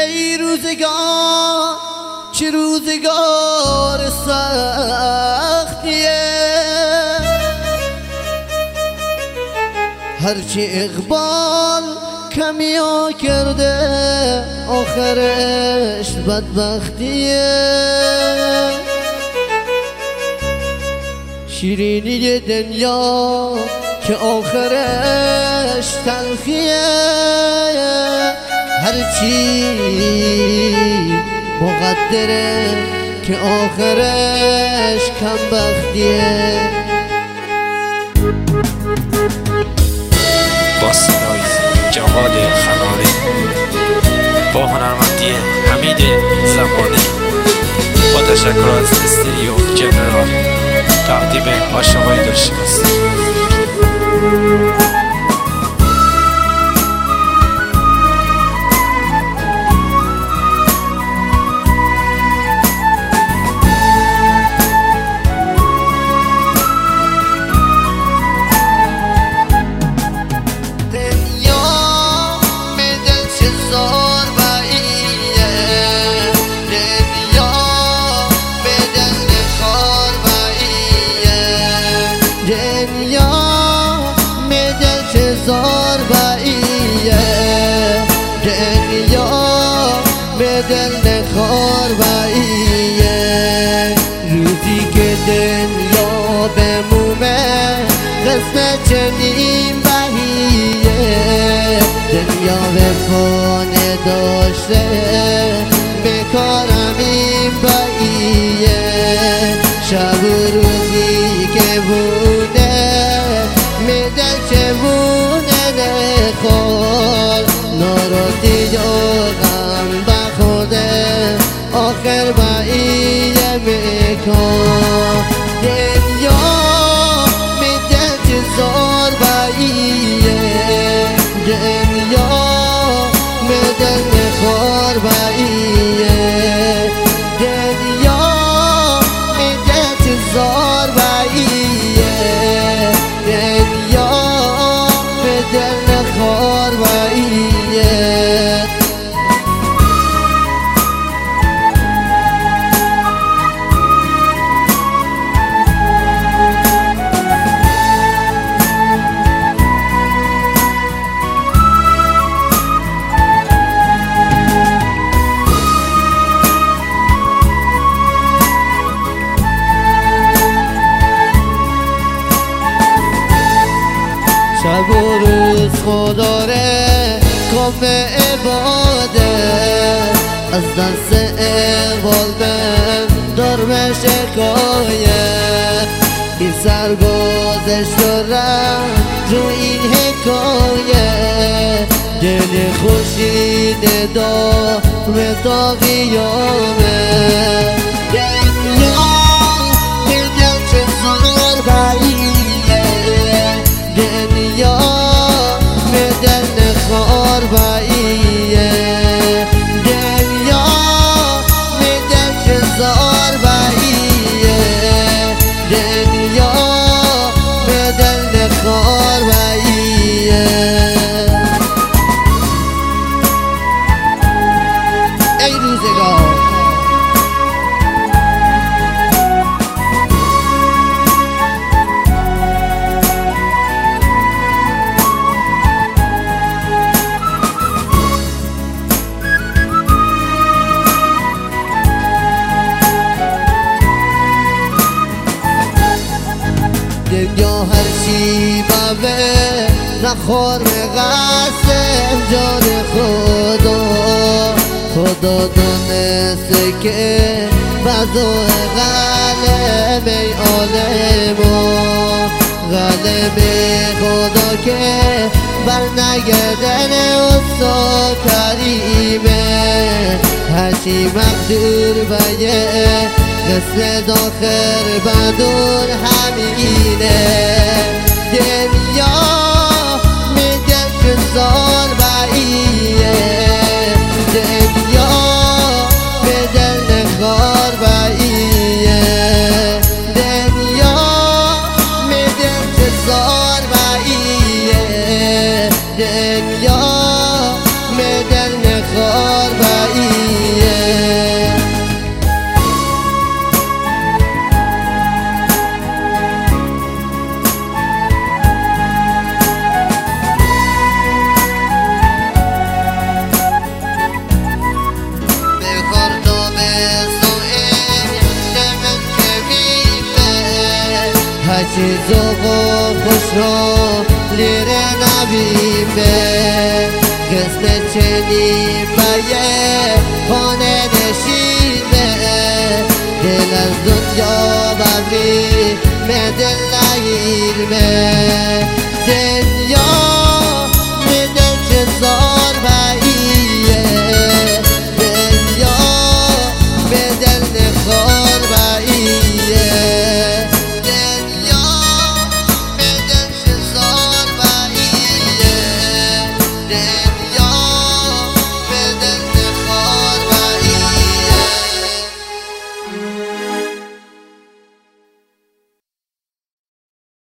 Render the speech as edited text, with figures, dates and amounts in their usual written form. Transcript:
ای روزگار چه روزگار سختیه، هرچی اقبال کمیا کرده آخرش بدبختیه. شیرینی دنیا که آخرش تلخیه، هرچی مقدره که آخرش کم بختیه. با صدای جواد خلاری، با هنرمندی حمید زمانی، با تشکر از استریو جنرال تقدیم عاشقای دلشناسی. زار باییه دنیا به دل نخار باییه، روزی که دنیا بمومه قسمت چنین بهیه، دنیا وفانه داشته بکارم این باییه، شب و روزی که بوده میدل چمونه نخور، ناراضی و غم بخورده آخر باییه میکن. دنیا میدل چه زار باییه، دنیا میدل نخور باییه، دنیا میدل چه زار باییه، دنیا به دل نخور باییه. شب و روز خداره کام عباده، از دست اقبال بهم دار به شکایه، این سرگذشت و رفت رو این حکایه، دل خوشیده داره تا قیامه. دنیا به دل چه زار باییه، دنیا به دل نخور باییه، دنیا به دل چه زار باییه، دنیا به دل نخور باییه. ای روزگار دنیا هرچی بوه نخور قسم جان خدا، خدا دانسته که بزو قلم ای عالمو، قلم خدا که بر نگردن اصلا کریمه، هرچی مقدور بیه قسمت آخر بدون همینه. دنیا میدل که زار باییه، دنیا به دل نخور باییه، دنیا میدل که زار باییه، دنیا میدل نخور باییه. ذوق و خوشحالی نبیمه قسمت چنین بیه خانه نشینه دل از دنیا ببری دل نگیرمه دنیا دل چه زار باییه دنیا به دل نخار باییه دنیا به دل چه زار باییه